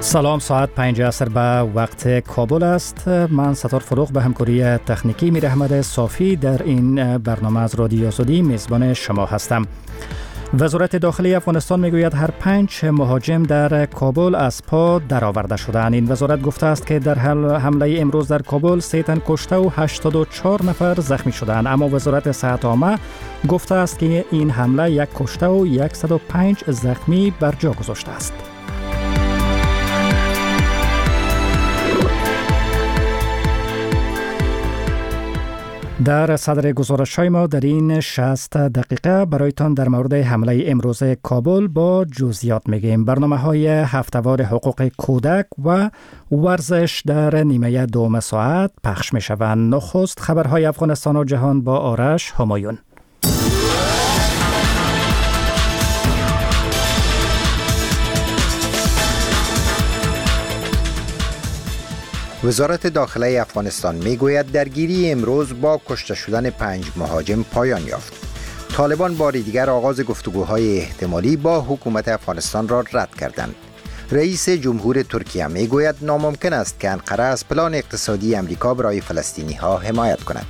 سلام، ساعت 5 عصر به وقت کابل است. من ستار فروغ به همکاری تکنیکی میر احمد صافی در این برنامه از رادیو آزادی میزبان شما هستم. وزارت داخلی افغانستان میگوید هر 5 مهاجم در کابل از پا درآورده شدند. این وزارت گفته است که در حمله امروز در کابل 3 تن کشته و 84 نفر زخمی شدند، اما وزارت صحت عامه گفته است که این حمله 1 کشته و 105 زخمی بر جا گذاشته است. در صدر گزارش‌های ما در این 60 دقیقه برایتان در مورد حمله امروز کابل با جزئیات میگیم. برنامه‌های هفته‌وار حقوق کودک و ورزش در نیمه دوم ساعت پخش می‌شوند. نخست خبرهای افغانستان و جهان با آرش همایون. وزارت داخلی افغانستان میگوید درگیری امروز با کشته شدن 5 مهاجم پایان یافت. طالبان بار دیگر آغاز گفتگوهای احتمالی با حکومت افغانستان را رد کردند. رئیس جمهور ترکیه میگوید ناممکن است که انقره از پلان اقتصادی امریکا برای فلسطینی ها حمایت کند.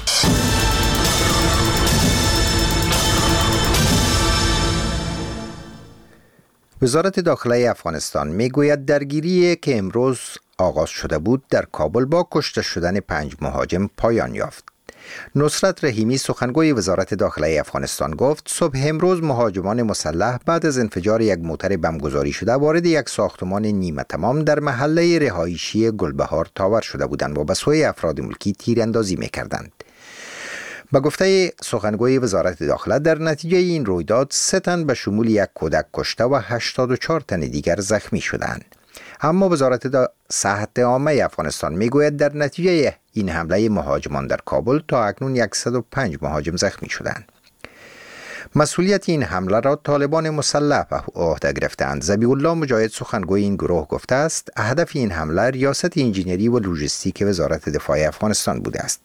وزارت داخلی افغانستان میگوید درگیری که امروز آغاز شده بود در کابل با کشته شدن 5 مهاجم پایان یافت. نصرت رحیمی سخنگوی وزارت داخلی افغانستان گفت صبح امروز مهاجمان مسلح بعد از انفجار یک موتر بمبگذاری شده وارد یک ساختمان نیمه تمام در محله رهایشی گلبهار تاور شده بودند و به سوی افراد ملکی تیراندازی می‌کردند. به گفته سخنگوی وزارت داخله در نتیجه این رویداد 3 تن به شمول 1 کودک کشته و 84 تن دیگر زخمی شدند. اما وزارت صحت عامه افغانستان میگوید در نتیجه این حمله مهاجمان در کابل تا اکنون 105 مهاجم زخمی شدند. مسئولیت این حمله را طالبان مسلح به عهده گرفتند. ذبیح الله مجاهد سخنگوی این گروه گفته است هدف این حمله ریاست انجینری و لوجستیک وزارت دفاع افغانستان بوده است.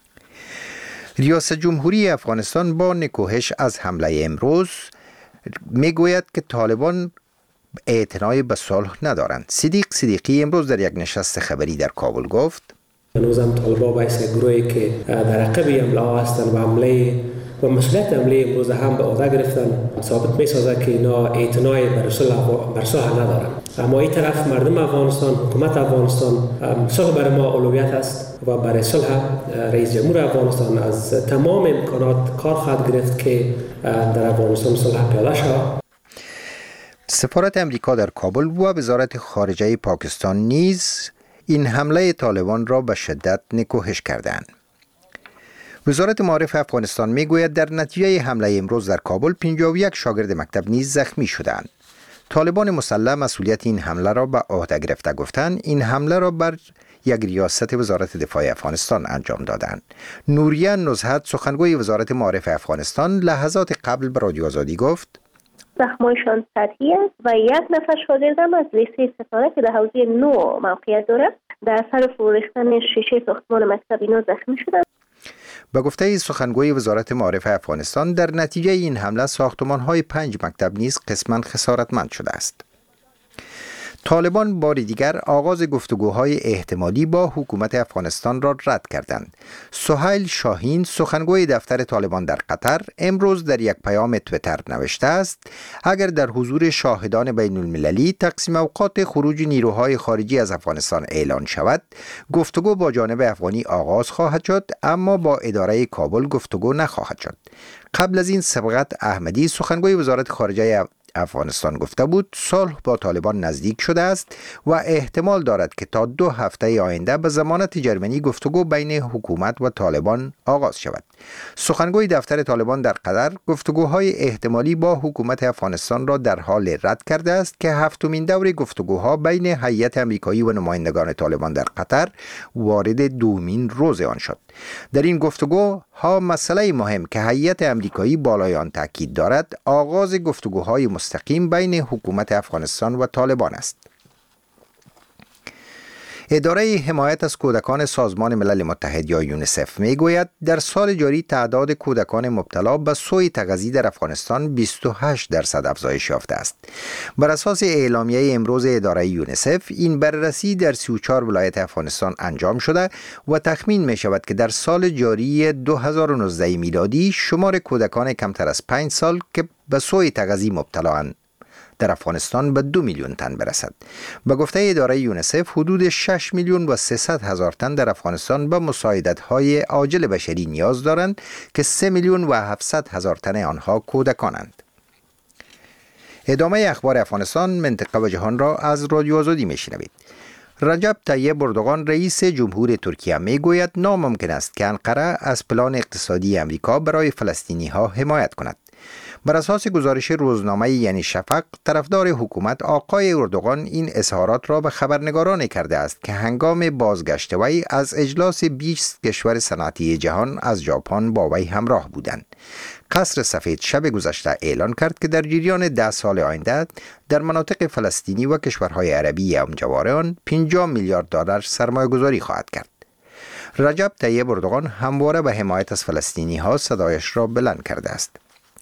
ریاست جمهوری افغانستان با نکوهش از حمله امروز میگوید که طالبان اعتنای به صلح ندارند. صدیق صدیقی امروز در یک نشست خبری در کابل گفت هنوزم طالبان باعث گروهی که در عقب حمله هستند و حمله و مسئولیت حمله امروز هم به عهده گرفتن ثابت می‌سازد که اینا اعتنای بر صلح ندارند. اما این طرف مردم افغانستان، حکومت افغانستان، صلح برای ما اولویت است و برای صلح رئیس جمهور افغانستان از تمام امکانات کار خواهد گرفت که در افغانستان صلح پیاده شود. سفارت امریکا در کابل و وزارت خارجه پاکستان نیز این حمله طالبان را به شدت نکوهش کردند. وزارت معارف افغانستان میگوید در نتیجه حمله امروز در کابل 51 شاگرد مکتب نیز زخمی شدند. طالبان مسلح مسئولیت این حمله را به عهده گرفته گفتند این حمله را بر یک ریاست وزارت دفاع افغانستان انجام دادند. نوریه نزهت سخنگوی وزارت معارف افغانستان لحظات قبل به رادیو آزادی گفت زخمایشان سطحی است و 1 نفر شاگردم از لیسه ستاره که در حوزه 9 موقعیت دارد در اثر فرو ریختن شیشه ساختمان مکتب اینا زخمی شدند. به گفته سخنگوی وزارت معارف افغانستان در نتیجه این حمله ساختمان‌های 5 مکتب نیز قسماً خسارتمند شده است. طالبان بار دیگر آغاز گفتگوهای احتمالی با حکومت افغانستان را رد کردند. سهیل شاهین سخنگوی دفتر طالبان در قطر امروز در یک پیام توییتر نوشته است اگر در حضور شاهدان بین المللی تقسیم اوقات خروج نیروهای خارجی از افغانستان اعلان شود گفتگو با جانب افغانی آغاز خواهد شد اما با اداره کابل گفتگو نخواهد شد. قبل از این سبقت احمدی سخنگوی وزارت خارجه افغانستان گفته بود صلح با طالبان نزدیک شده است و احتمال دارد که تا 2 هفته آینده به ضمانت جرمنی گفتگو بین حکومت و طالبان آغاز شود. سخنگوی دفتر طالبان در قطر گفتگوهای احتمالی با حکومت افغانستان را در حال رد کرده است که 7مین دور گفتگوها بین هیئت آمریکایی و نمایندگان طالبان در قطر وارد 2مین روز آن شد. در این گفتگوها مسئله مهم که هیئت آمریکایی بالای آن تاکید دارد آغاز گفتگوهای مستقیم بین حکومت افغانستان و طالبان است. اداره حمایت از کودکان سازمان ملل متحد یا یونیسف میگوید در سال جاری تعداد کودکان مبتلا به سوء تغذیه در افغانستان 28% افزایش یافته است. بر اساس اعلامیه امروز اداره یونیسف، این بررسی در 34 ولایت افغانستان انجام شده و تخمین می شود که در سال جاری 2019 میلادی شمار کودکان کمتر از 5 سال که به سوء تغذیه مبتلااند در افغانستان به 2 میلیون تن برسد. به گفته اداره یونیسف، حدود 6 میلیون و 300 هزار تن در افغانستان به مساعدت‌های عاجل بشری نیاز دارند که 3 میلیون و 700 هزار تن آنها کودکانند. ادامه اخبار افغانستان، منطقه و جهان را از رادیو آزادی میشنوید. رجب طیب اردوغان رئیس جمهور ترکیه میگوید ناممکن است که انقره از پلان اقتصادی امریکا برای فلسطینی ها حمایت کند. بر اساس گزارش روزنامه یعنی شفق، طرفدار حکومت آقای اردوغان این اظهارات را به خبرنگاران کرده است که هنگام بازگشت وی از اجلاس 20 کشور صنعتی جهان از ژاپن با وی همراه بودند. قصر سفید شب گذشته اعلان کرد که در جریان 10 سال آینده در مناطق فلسطینی و کشورهای عربی همجوار آن 50 میلیارد دلار سرمایه گذاری خواهد کرد. رجب طیب اردوغان همواره به حمایت از فلسطینی ها صدایش را بلند کرده است.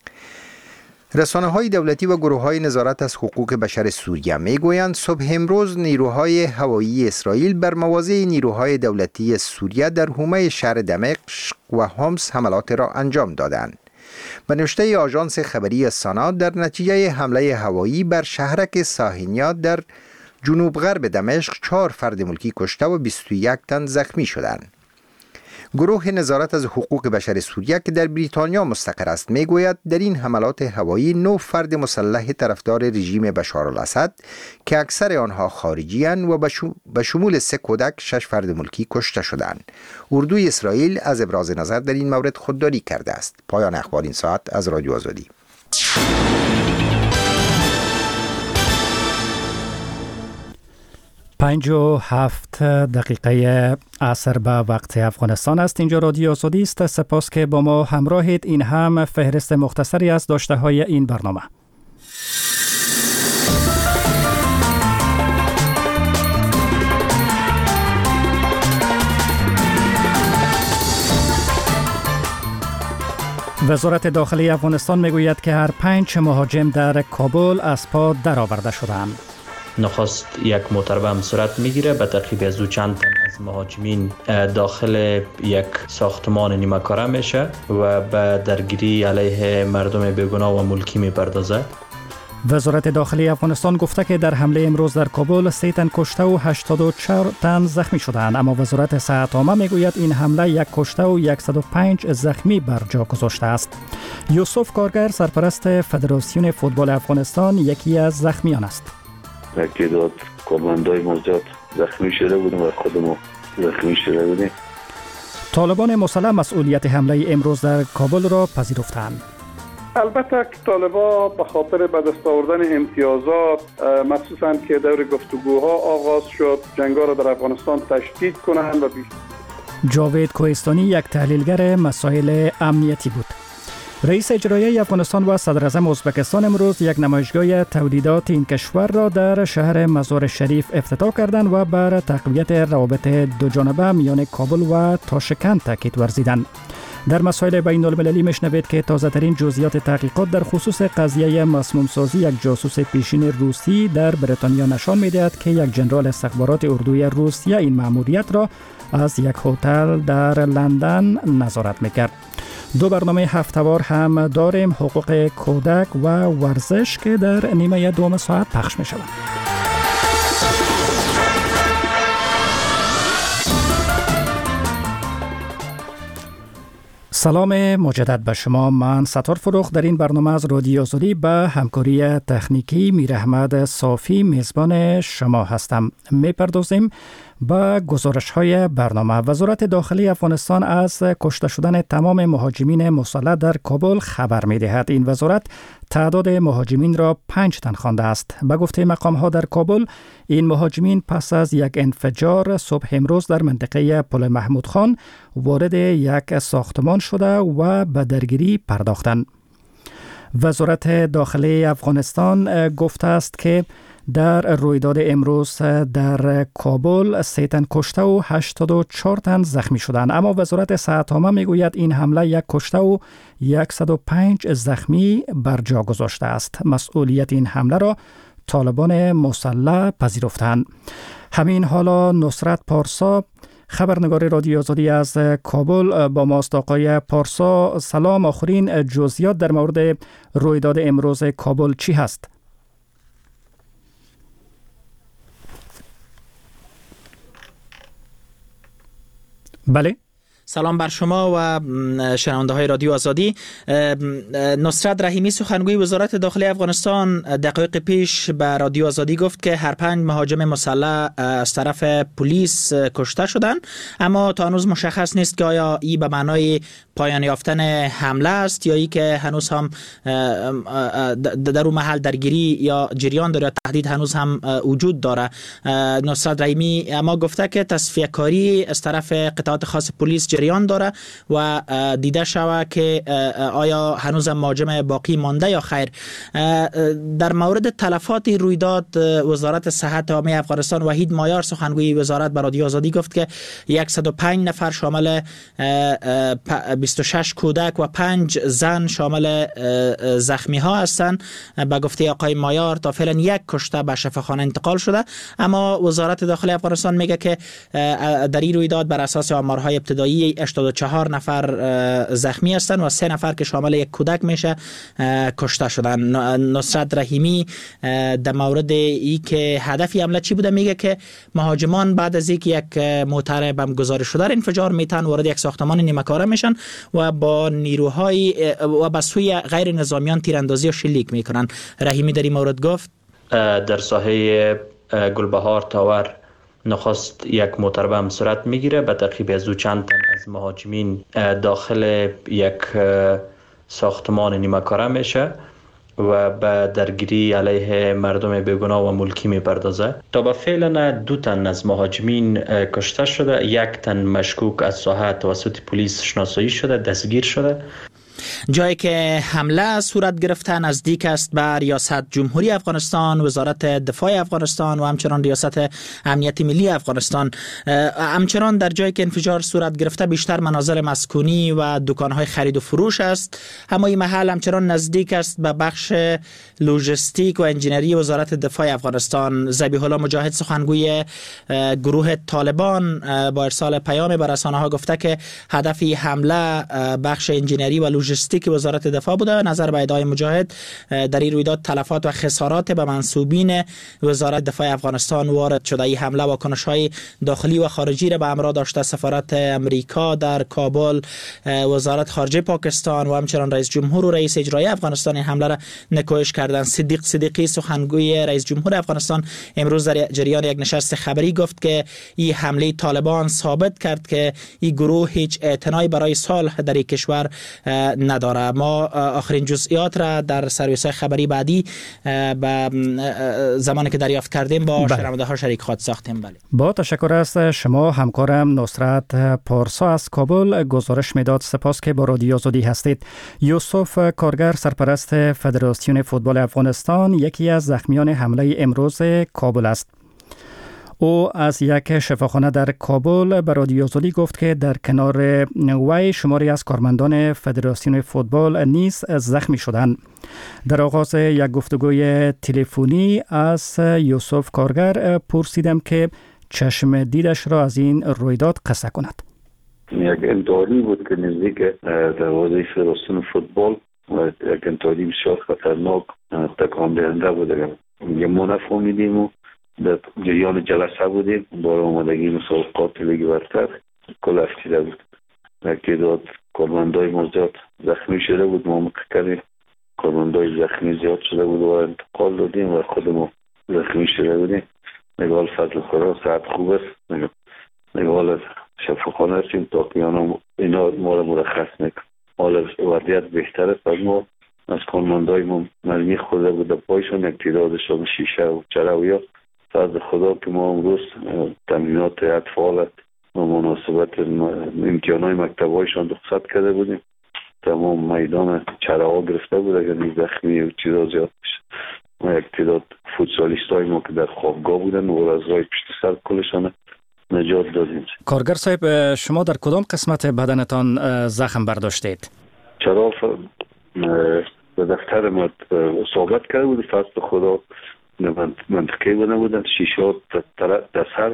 رسانه‌های دولتی و گروه‌های نظارت از حقوق بشر سوریه می‌گویند صبح امروز نیروهای هوایی اسرائیل بر مواضع نیروهای دولتی سوریه در حومه شهر دمشق و حمص حملات را انجام دادند. به نوشته آژانس خبری سانا، در نتیجه حمله هوایی بر شهرک ساهینیا در جنوب غرب دمشق 4 فرد ملکی کشته و 21 تن زخمی شدند. گروه نظارت از حقوق بشر سوریه که در بریتانیا مستقر است میگوید در این حملات هوایی 9 فرد مسلح طرفدار رژیم بشارالاسد که اکثر آنها خارجی اند و به شمول 3 کودک 6 فرد ملکی کشته شدند. اردوی اسرائیل از ابراز نظر در این مورد خودداری کرده است. پایان اخبار این ساعت از رادیو آزادی. 57 دقیقه عصر به وقت افغانستان است. اینجا رادیو آزادی است. سپاس که با ما همراهید. این هم فهرست مختصری از داشته های این برنامه. وزارت داخلی افغانستان میگوید که هر 5 مهاجم در کابل از پا درآورده شدند. نخست یک موتر به هم صورت میگیره به ترتیب از چند تن از مهاجمین داخل یک ساختمان نیمه کاره میشه و به درگیری علیه مردم بیگناه و ملکی میپردازه. وزارت داخلی افغانستان گفته که در حمله امروز در کابل 3 تن کشته و 84 تن زخمی شدند، اما وزارت صحت عامه میگوید این حمله 1 کشته و 105 زخمی بر جا گذاشته است. یوسف کارگر، سرپرست فدراسیون فوتبال افغانستان، یکی از زخمیان است. تعداد کارمندای ما زیاد زخمی شده بودیم و خودمون زخمی شده بودیم. طالبان مسلح مسئولیت حمله امروز در کابل را پذیرفتند. البته طالبان به خاطر به دست آوردن امتیازات، مخصوصا که دور گفتگوها آغاز شد، جنگا را در افغانستان تشدید کنند و جاوید کوهستانی یک تحلیلگر مسائل امنیتی بود. رئیس اجرایی افغانستان و صدر اعظم ازبکستان امروز یک نمایشگاه تولیدات این کشور را در شهر مزار شریف افتتاح کردند و بر تقویت روابط دوجانبه میان کابل و تاشکند تاکید ورزیدند. در مسائل بین المللی میشنوید که تازه ترین جزئیات تحقیقات در خصوص قضیه مسموم سازی یک جاسوس پیشین روسی در بریتانیا نشان میدهد که یک ژنرال استخبارات اردوی روسیه این مأموریت را از یک هتل در لندن نظارت میکرد. 2 برنامه هفته‌وار هم داریم، حقوق کودک و ورزش که در نیمه دوم ساعت پخش میشود. سلام مجدد به شما. من ستار فروخ در این برنامه از رادیو آزادی به همکاری تکنیکی میر احمد صافی میزبان شما هستم. میپردازیم با گزارش‌های برنامه. وزارت داخلی افغانستان از کشته شدن تمام مهاجمین مسلح در کابل خبر می‌دهد. این وزارت تعداد مهاجمین را 5 تن خوانده است. به گفته مقام‌ها در کابل، این مهاجمین پس از یک انفجار صبح امروز در منطقه پل محمود خان وارد یک ساختمان شده و به درگیری پرداختند. وزارت داخلی افغانستان گفته است که در رویداد امروز در کابل 3 تن کشته و 84 تن زخمی شدند، اما وزارت صحت عامه میگوید این حمله 1 کشته و 105 زخمی بر جا گذاشته است. مسئولیت این حمله را طالبان مسلح پذیرفتند. همین حالا نصرت پارسا، خبرنگار رادیو آزادی از کابل با ماست. آقای پارسا سلام، آخرین جزئیات در مورد رویداد امروز کابل چی هست؟ بله، سلام بر شما و شنونده های رادیو آزادی. نصرت رحیمی سخنگوی وزارت داخلی افغانستان دقایق پیش به رادیو آزادی گفت که هر 5 مهاجم مسلح از طرف پلیس کشته شدند، اما تا هنوز مشخص نیست که آیا این به معنای پایان یافتن حمله است یا ای که هنوز هم در اون محل درگیری یا جریان داره، تهدید هنوز هم وجود داره. نصرت رحیمی اما گفته که تصفیه کاری از طرف قطعات خاص پلیس جریان داره و دیده شوه که آیا هنوز هم مهاجم باقی مانده یا خیر. در مورد تلفات رویداد وزارت صحت عامه افغانستان وحید مایار سخنگوی وزارت به رادیو آزادی گفت که 105 نفر شامل 26 کودک و 5 زن شامل زخمی ها هستند. به گفته آقای مایار تا فعلا 1 کشته به شفاخانه انتقال شده، اما وزارت داخلی افغانستان میگه که در این رویداد بر اساس آمارهای ابتدایی 84 نفر زخمی هستند و 3 نفر که شامل 1 کودک میشه کشته شدن. نصرت رحیمی در مورد ای که هدف حمله چی بوده میگه که مهاجمان بعد از اینکه یک موتر بم گذاری شده در انفجار میتن وارد یک ساختمان نیمه کاره میشن و با نیروهای و به سوی غیر نظامیان تیراندازی و شلیک میکنن. رحیمی در این مورد گفت در ساحه گلبهار تاور نخست 1 موتر بم صورت میگیره، به تعقیب از او چند تن از مهاجمین داخل یک ساختمان نیمه کاره میشه و به درگیری علیه مردم بیگناه و ملکی میپردازه. تا به فعلا 2 تن از مهاجمین کشته شده، 1 تن مشکوک از ساحه توسط پلیس شناسایی شده، دستگیر شده. جایی که حمله صورت گرفته نزدیک است به ریاست جمهوری افغانستان، وزارت دفاع افغانستان و همچنان ریاست امنیت ملی افغانستان. همچنان در جایی که انفجار صورت گرفته بیشتر منازل مسکونی و دکانهای خرید و فروش است. اما این محل همچنان نزدیک است به بخش لوجستیک و انجینری وزارت دفاع افغانستان. ذبیح الله مجاهد سخنگوی گروه طالبان با ارسال پیام به رسانه‌ها گفته که هدف حمله بخش انجینری و لوجستیک وزارت دفاع بوده. نظر به ادعای مجاهد در این رویداد تلفات و خسارات به منصوبین وزارت دفاع افغانستان وارد شده. این حمله واکنش‌های داخلی و خارجی را به همراه داشته. سفارت امریکا در کابل، وزارت خارجه پاکستان و همچنان رئیس جمهور و رئیس اجرایی افغانستان این حمله را نکوهش کردند. صدیق صدیقی سخنگوی رئیس جمهور افغانستان امروز در جریان یک نشست خبری گفت که این حمله طالبان ثابت کرد که این گروه هیچ اعتنایی برای صلح در این کشور نداره. ما آخرین جزئیات را در سرویس‌های خبری بعدی به زمانی که دریافت کردیم با شنونده‌ها شریک خواهد ساختیم. بله. با تشکر از شما همکارم نصرت پارسا از کابل گزارش میداد. سپاس که با رادیو آزادی هستید. یوسف کارگر سرپرست فدراسیون فوتبال افغانستان یکی از زخمیان حمله امروز کابل است. او از یک شفاخانه در کابل به رادیو آزادی گفت که در کنار وی شماری از کارمندان فدراسیون فوتبال نیز زخمی شدند. در آغاز یک گفتگوی تلفنی از یوسف کارگر پرسیدم که چشم دیدش را از این رویداد قصه کند. یک انتحاری بود که نزدیک دروازه فدراسیون فوتبال و یک انتحاری بسیار خطرناک تکان دهنده بود. ما نفهمیدیم و در جریان جلسه بودیم. بار آمدگی مسابقات لیگ برتر کل افتیده بود. یک تعداد کارمندای ما زیاد زخمی شده بود. ما مککر کارمندای زخمی زیاد شده بود و انتقال دادیم و خود ما زخمی شده بودیم. نگاه فضل خدا صحت خوب است. نگاه شفاخانه هستیم تا که اینا ما را مرخص نکن. حال وضعیت بهتر است. از ما از کارمندای ما مرمی خورده بود پایشون، یک تعدادشون شیشه و چراویا. فضل خدا که ما امروز تمرینات اطفال و مناسبت امتحانات مکتبایشان رخصت کرده بودیم. تمام میدان چراها گرفته بود. اگر زخمی و چیزا زیاد بشه یک تعداد فوتسالیست های ما که در خوابگاه بودن و از راه پشت سر کلشان نجات دادیم. کارگر صاحب، شما در کدام قسمت بدنتان زخم برداشتید؟ چرا به دفتر ما اصابت کرده بود، فضل خدا منطقه نبودن، شیشات در سر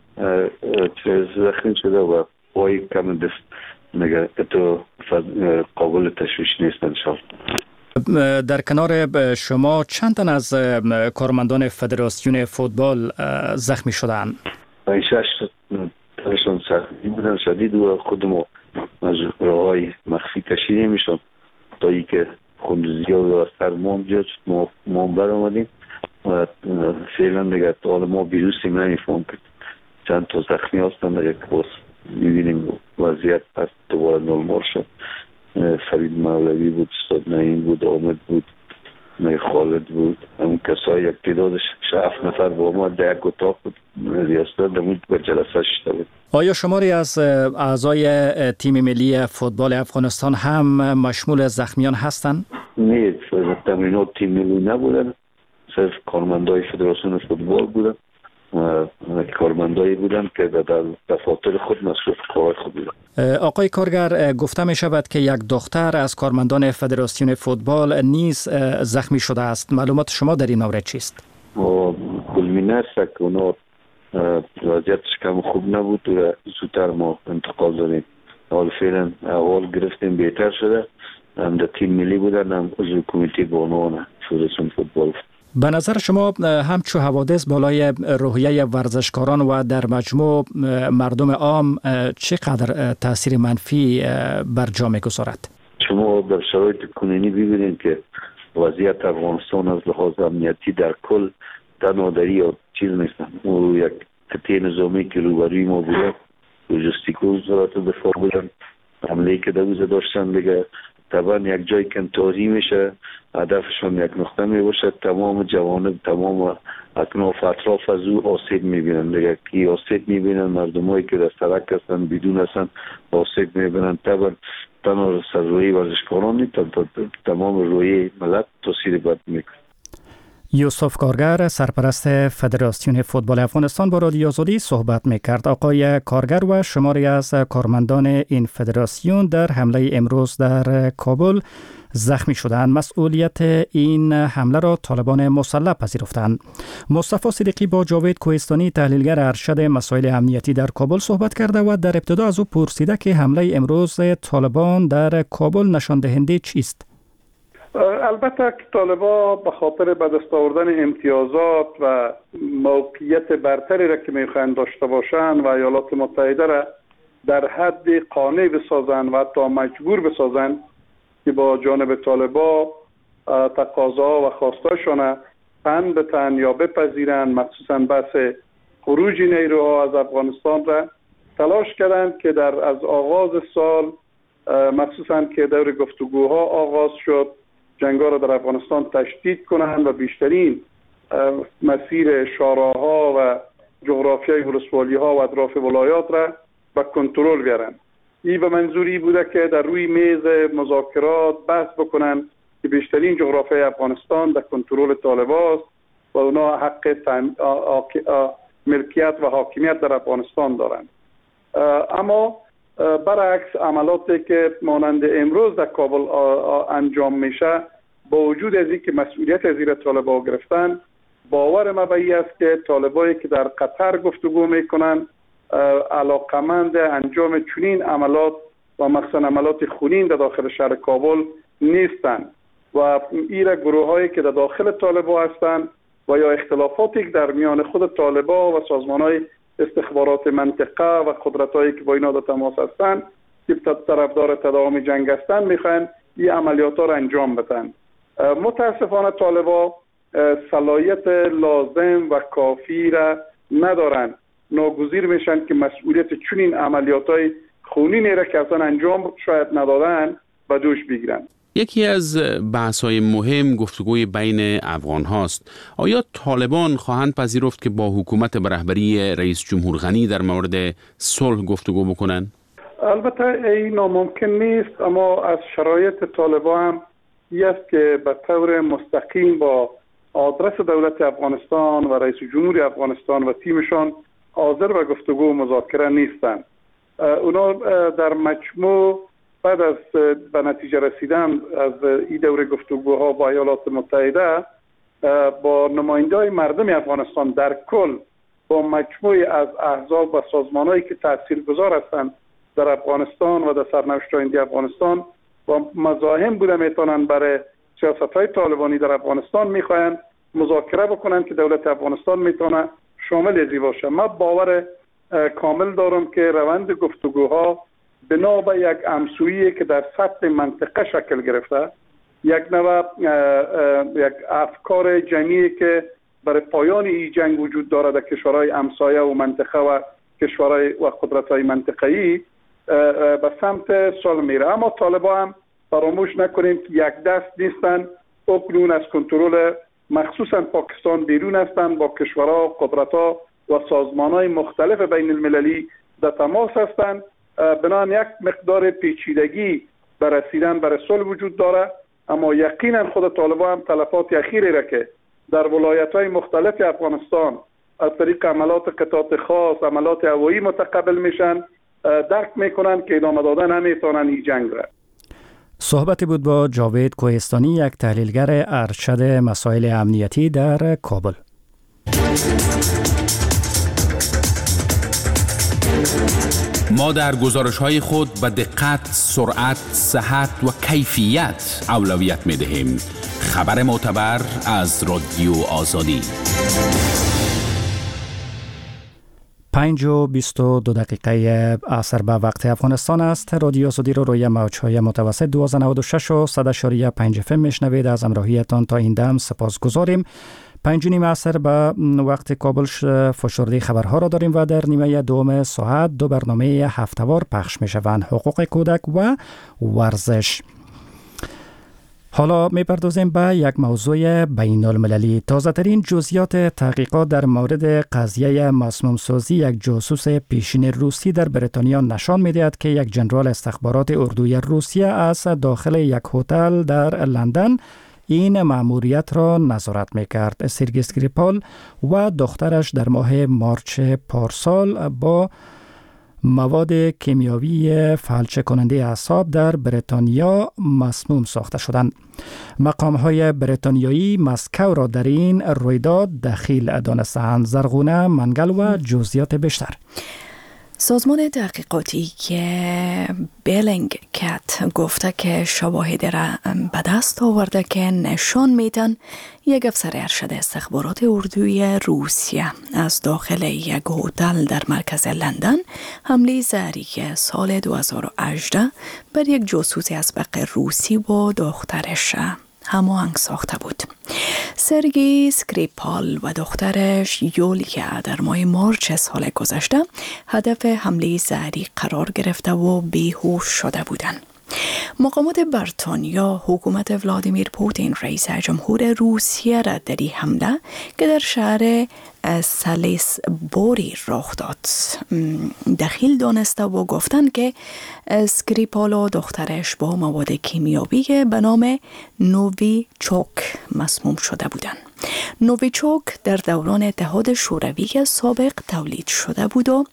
زخم شده و پای کم دست نگه تو قابل تشویش نیستن شد. در کنار شما چند تن از کارمندان فدراسیون فوتبال زخمی شدند؟ 5-6 تنشان سختی بودن شدید و خود ما از راه‌های مخفی کشیده میشون تا ای که خونریزی ها از سر ما بر آمدیم و فعلا دیگه حال ما ویروسی نمیفهم که چند تا زخمی هستن دیگه که باز میبینیم وضعیت پس دوباره نرمال شد. فرید مولوی بود، استاد نعیم بود، آمد بود، خالد بود، همون کسای یک تعدادش 7 نفر با ما در یک اتاق بود، ریاست دمید به جلسه شده بود. آیا شماری از اعضای تیم ملی فوتبال افغانستان هم مشمول زخمیان هستند؟ نه، تمرینات تیم ملی نبودن، صرف کارمندای فدراسیون فوتبال بودن و کارمندایی بودن که در دفاتر خود مصروف کار خود بودن. آقای کارگر، گفته می شود که یک دختر از کارمندان فدراسیون فوتبال نیز زخمی شده است. معلومات شما در این مورد چیست؟ گلمینه است که اونا وضعیتش کم خوب نبود و زودتر ما انتقال دادیم. حال فعلا احوال گرفتیم، بهتر شده. هم در تیم ملی بودن، هم عضو کمیته بانوان فدراسیون فوتبال. به نظر شما همچو حوادث بالای روحیه ورزشکاران و در مجموع مردم عام چقدر تاثیر منفی بر جا می‌گذارد؟ شما در شرایط کنونی ببینید که وضعیت افغانستان از لحاظ امنیتی در کل تنهادری یا چیز نیستن. او یک قطعه نظامی که روبروی ما بوده، لوجستیکو وزارت دفاع بودن، حمله که دوزه داشتن دیگه طبعا یک جای که انتحاری میشه، هدفشون یک نقطه میباشه، تمام جوانب، تمام اکناف اطراف از او آسیب میبینن دیگه. کی آسیب میبینن؟ مردمایی که در سرک هستن، بدون هستن، آسیب میبینن. طبعا تنها سر روی ورزشکاران نیست، تمام روی ملت تاثیر بد میکنه. یوسف کارگر، سرپرست فدراسیون فوتبال افغانستان، با رادیو آزادی صحبت میکرد. آقای کارگر و شماری از کارمندان این فدراسیون در حمله امروز در کابل زخمی شدند. مسئولیت این حمله را طالبان مسلح پذیرفتند. مصطفی صدیقی با جاوید کوهستانی، تحلیلگر ارشد مسائل امنیتی در کابل صحبت کرده و در ابتدا از او پرسیده که حمله امروز طالبان در کابل نشان دهنده چیست؟ البته که طالبان به خاطر به دست آوردن امتیازات و موقعیت برتری را که میخواهند داشته باشند و ایالات متحده را در حد قانع بسازند و حتی مجبور بسازند که با جانب طالبان تقاضا و خواستاشان تن به تن یا بپذیرند، مخصوصا بحث خروج نیروها از افغانستان را تلاش کردند که از آغاز سال، مخصوصا که دور گفتگوها آغاز شد، جنگا را در افغانستان تشدید کنند و بیشترین مسیر شاراها و جغرافیای ولسوالی‌ها و اطراف ولایات را به کنترل بیارند. این به منظوری بوده که در روی میز مذاکرات بحث بکنند که بیشترین جغرافیای افغانستان در کنترل طالبان است و اونا حق ملکیت و حاکمیت در افغانستان دارند. اما برعکس عملاتی که مانند امروز در کابل انجام میشه، با وجود از اینکه مسئولیت از زیر طالبان گرفتن، باور ما به این است که طالبایی که در قطر گفتگو میکنن علاقمند انجام چنین عملات و مخصوصا عملات خونین در داخل شهر کابل نیستند و ایره گروهایی که در داخل طالبان هستند و یا اختلافاتی که در میان خود طالبان و سازمانهای استخبارات منطقه و قدرتایی که با اینا در تماس هستند که طرفدار تداوم جنگ هستند میخواین این عملیات را انجام بدن. متاسفانه طالبان صلاحیت لازم و کافی را ندارند، ناگزیر میشن که مسئولیت چنین عملیاتای خونینی را که اصلا انجام شاید ندادن به دوش بگیرن. یکی از بحث‌های مهم گفتگوی بین افغان هاست. آیا طالبان خواهند پذیرفت که با حکومت به رهبری رئیس جمهور غنی در مورد صلح گفتگو بکنن؟ البته این ناممکن نیست، اما از شرایط طالبان هم است که به طور مستقیم با آدرس دولت افغانستان و رئیس جمهور افغانستان و تیمشان حاضر و گفتگو و مذاکره نیستند. اونا در مجموع بعد از به نتیجه رسیدن از این دور گفتگوها با ایالات متحده با نماینده‌های مردم افغانستان در کل با مجموعی از احزاب و سازمان‌هایی که تاثیرگذار هستند در افغانستان و در سرنوشت آینده افغانستان و مزاحم بوده میتونن برای سیاست‌های طالبانی در افغانستان میخواین مذاکره بکنن که دولت افغانستان میتونه شامل ازی باشه. من باور کامل دارم که روند گفتگوها بنا به یک همسویی که در سطح منطقه شکل گرفته، یک نوع یک افکار جمعی که برای پایان این جنگ وجود دارد در کشورهای همسایه و منطقه و کشورهای و قدرت‌های منطقه‌ای به سمت صلح میره. اما طالبان هم فراموش نکنیم که یک دست نیستن، اکنون از کنترل مخصوصا پاکستان بیرون هستند، با کشورها، قدرت‌ها و سازمان‌های مختلف بین المللی در تماس هستند. بنابراین یک مقدار پیچیدگی برای رسیدن برای صلح وجود داره، اما یقینا خود طالبان هم تلفات اخیری را که در ولایت‌های مختلف افغانستان از طریق عملات قطعات خاص، عملات هوایی متقبل میشن، درک میکنن که ادامه دادن نمیتونن این جنگ را. صحبتی بود با جاوید کوهستانی، یک تحلیلگر ارشد مسائل امنیتی در کابل. ما در گزارش‌های خود به دقت، سرعت، صحت و کیفیت اولویت می‌دهیم. خبر معتبر از رادیو آزادی. 5:22 عصر به وقت افغانستان است. رادیو آزادی رو روی موج‌های متوسط 1296 و 100.5 FM میشنوید. از همراهیتان تا این دم سپاسگزاریم. 5:30 عصر به وقت کابل فشرده خبرها را داریم و در نیمه دوم ساعت دو برنامه هفته‌وار پخش میشوند: حقوق کودک و ورزش. حالا میپردازیم به یک موضوع بین المللی. تازه ترین جزئیات تحقیقات در مورد قضیه مسموم سازی یک جاسوس پیشین روسی در بریتانیا نشان میدهد که یک ژنرال استخبارات اردوی روسیه از داخل یک هتل در لندن این مأموریت را نظارت میکرد. سرگئی اسکریپال و دخترش در ماه مارچ پارسال با مواد کیمیایی فلج کننده اعصاب در بریتانیا مسموم ساخته شدند. مقام‌های بریتانیایی مسکو را در این رویداد دخیل دانستند. زرغونه منگل و جزئیات بیشتر. سازمان تحقیقاتی که بلینکت گفته که شواهد را به دست آورده که نشان میدن یک افسر ارشد استخبارات اردوی روسیه از داخل یک هتل در مرکز لندن حمله زهری سال 2018 بر یک جاسوس اسبق روسی و دخترش هماهنگ ساخته بود. سرگئی اسکریپال و دخترش یولیا در ماه مارچ سال گذشته هدف حمله زهری قرار گرفته و بیهوش شده بودند. مقامات بریتانیا حکومت ولادیمیر پوتین رئیس جمهور روسیه را در این حمله که در شهر سالیسبوری رخ داد دخیل دانسته و گفتند که اسکریپال و دخترش با مواد کیمیایی به نام نوویچوک مسموم شده بودند. نوویچوک در دوران اتحاد شوروی سابق تولید شده بود و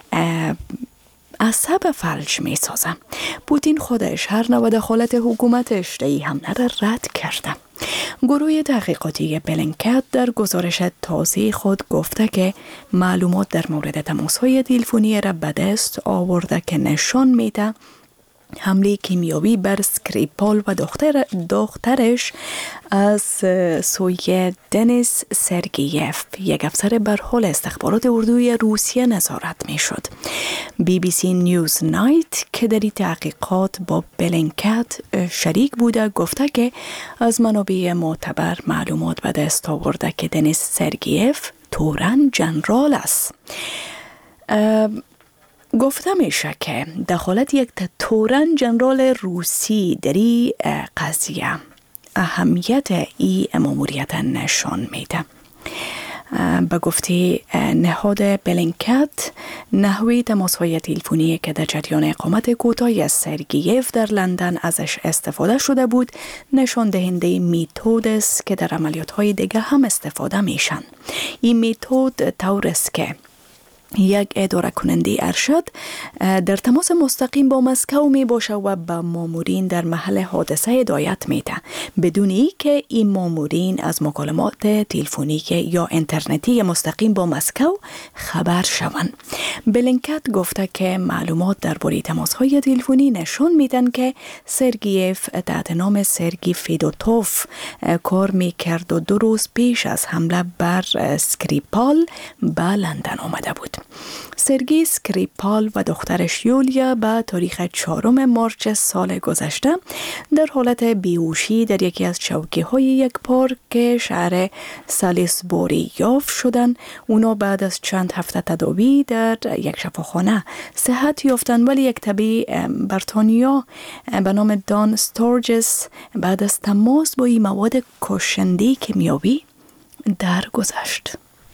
عصب فلج می سازه. پوتین خودش هر نوع دخالت حکومتش در این حمله را رد کرده. گروه تحقیقاتی بلینکت در گزارش تازه خود گفته که معلومات در مورد تماس‌های تلفنی را به دست آورده که نشان میده حمله کیمیایی بر اسکریپال و دخترش از سوی دنیس سرگییف، یک افسر برحال استخبارات اردوی روسیه، نظارت می شد. BBC نیوز نایت که در این تحقیقات با بلینکت شریک بوده گفته که از منابع معتبر معلومات به دست آورده که دنیس سرگییف تورن ژنرال است. گفته میشه که دخالت یک تورن ژنرال روسی در این قضیه اهمیت این مأموریت نشان میده. به گفته نهاد بلینکت، نحوه تماس‌های تلفنی که در جریان اقامت کوتاهی از سرگییف در لندن ازش استفاده شده بود نشان دهنده میتود است که در عملیات‌های دیگه هم استفاده میشن. این میتود طور است که یک اداره کننده ارشد در تماس مستقیم با مسکو می باشه و به مامورین در محل حادثه هدایت میده بدون اینکه این مامورین از مکالمات تلفنی یا اینترنتی مستقیم با مسکو خبر شوند. بلینکت گفته که معلومات درباره تماس‌های تلفنی نشون میدن که سرگییف تحت نام سرگی فیدوتوف کار میکرد و 2 روز پیش از حمله بر اسکریپال به لندن آمده بود. سرگی اسکریپال و دخترش یولیا به تاریخ 4 مارچ سال گذشته در حالت بیهوشی در یکی از چوکی‌های یک پارک شهر سالیسبوری یافت شدند. اونا بعد از چند هفته تداوی در یک شفاخانه صحت یافتند، ولی یک طبیب بریتانیا به نام دان ستورجس بعد از تماس با این مواد کشنده کیمیایی درگذشت.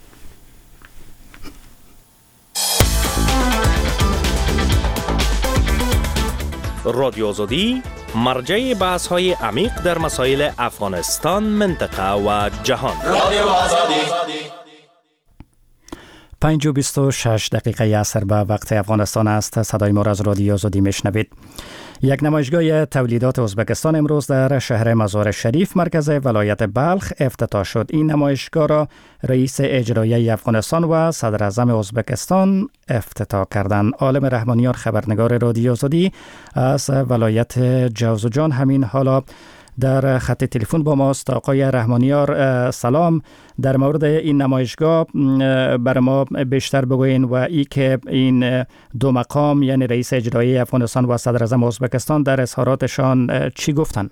رادیو آزادی مرجع بحث های عمیق در مسائل افغانستان، منطقه و جهان. رادیو آزادی 5:26 عصر به وقت افغانستان است. صدای ما را از رادیو آزادی میشنوید. یک نمایشگاه تولیدات ازبکستان امروز در شهر مزار شریف مرکز ولایت بلخ افتتاح شد. این نمایشگاه را رئیس اجرایی افغانستان و صدر اعظم ازبکستان افتتاح کردند. عالم رحمانیار خبرنگار رادیو آزادی از ولایت جوزجان همین حالا در خط تلفن با ماست. آقای رحمانیار سلام. در مورد این نمایشگاه بر ما بیشتر بگوین و ای که این 2 مقام یعنی رئیس اجرایی افغانستان و صدر اعظم ازبکستان در اظهاراتشان چی گفتن؟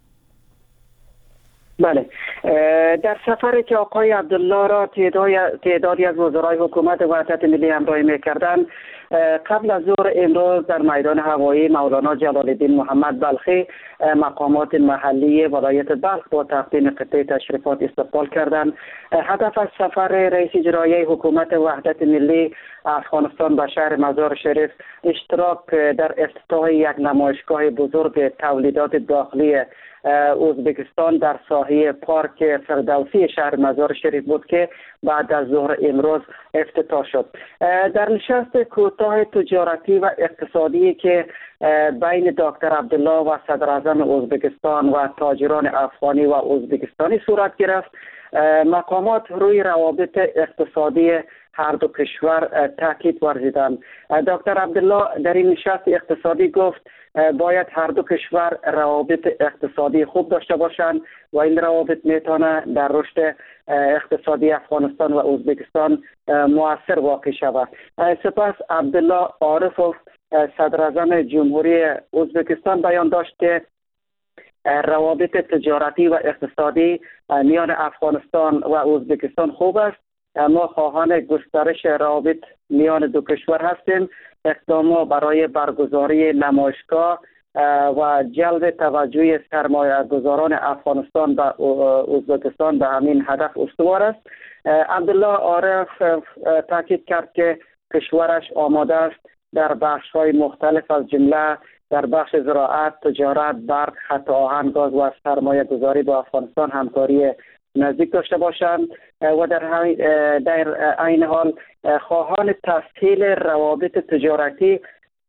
بله، در سفری که آقای عبدالله را تعدادی از وزرای حکومت وحدت ملی همراهی می‌کردند، قبل از ظهر امروز در میدان هوایی مولانا جلال الدین محمد بلخی مقامات محلی ولایت بلخ با تقدیم قطعه تشریفات استقبال کردند. هدف از سفر رئیس اجرایی حکومت وحدت ملی افغانستان به شهر مزار شریف اشتراک در افتتاح یک نمایشگاه بزرگ تولیدات داخلی ازبکستان در ساحه پارک فردوسی شهر مزار شریف بود که بعد از ظهر امروز افتتاح شد. در نشست کوتاه تجارتی و اقتصادی که بین دکتر عبدالله و صدر اعظم ازبکستان و تاجران افغانی و ازبکستانی صورت گرفت، مقامات روی روابط اقتصادی هر دو کشور تاکید ورزیدند. دکتر عبدالله در این نشست اقتصادی گفت باید هر دو کشور روابط اقتصادی خوب داشته باشند و این روابط میتونه در رشد اقتصادی افغانستان و ازبکستان مؤثر واقع شود. سپس عبدالله عارفوف صدر اعظم جمهوری ازبکستان بیان داشت که روابط تجارتی و اقتصادی میان افغانستان و ازبکستان خوب است. ما خواهان گسترش روابط میان دو کشور هستیم. اقدام برای برگزاری نمایشگاه و جلب توجه سرمایه‌گذاران افغانستان و ازبکستان به همین هدف استوار است. عبدالله عارف تاکید کرد که کشورش آماده است در بخش‌های مختلف از جمله در بخش زراعت، تجارت، برق، خط آهن، گاز و سرمایه‌گذاری با افغانستان همکاری نزدیک داشته باشند و در این حال خواهان تسهیل روابط تجارتی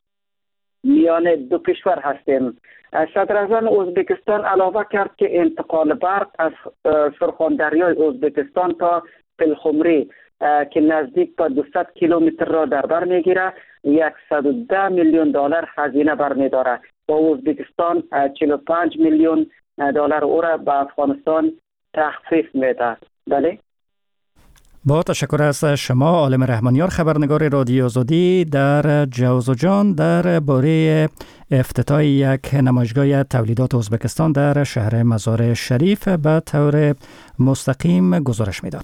میان دو کشور هستیم. صدر اعظم ازبکستان علاوه کرد که انتقال برق از سرخاندریای ازبکستان تا پلخمری که نزدیک به 200 کیلومتر را در بر میگیره 110 میلیون دلار هزینه برمیداره و ازبکستان 45 میلیون دلار او را به افغانستان تخفیف میده. بله. با تشکر از شما عالم رحمانیار خبرنگار رادیو آزادی در جوزجان در باره افتتاح یک نمایشگاه تولیدات ازبکستان در شهر مزار شریف به طور مستقیم گزارش میداد.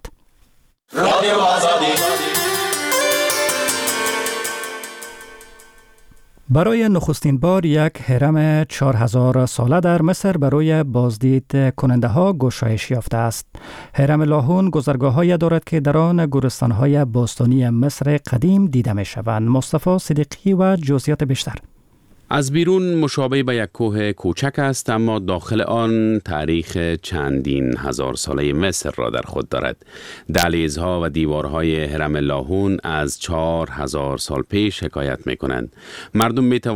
رادیو آزادی برای نخستین بار یک هرم 4000 ساله در مصر برای بازدید کننده ها گشایش یافته است. هرم لاهون گذرگاه‌هایی دارد که در آن گورستان‌های باستانی مصر قدیم دیده می‌شوند. مصطفی صدیقی و جزئیات بیشتر. از بیرون مشابه به یک کوه کوچک است، اما داخل آن تاریخ چندین هزار ساله مصر را در خود دارد. دهلیزها و دیوارهای هرم لاهون از 4000 سال پیش حکایت می کنند. مردم می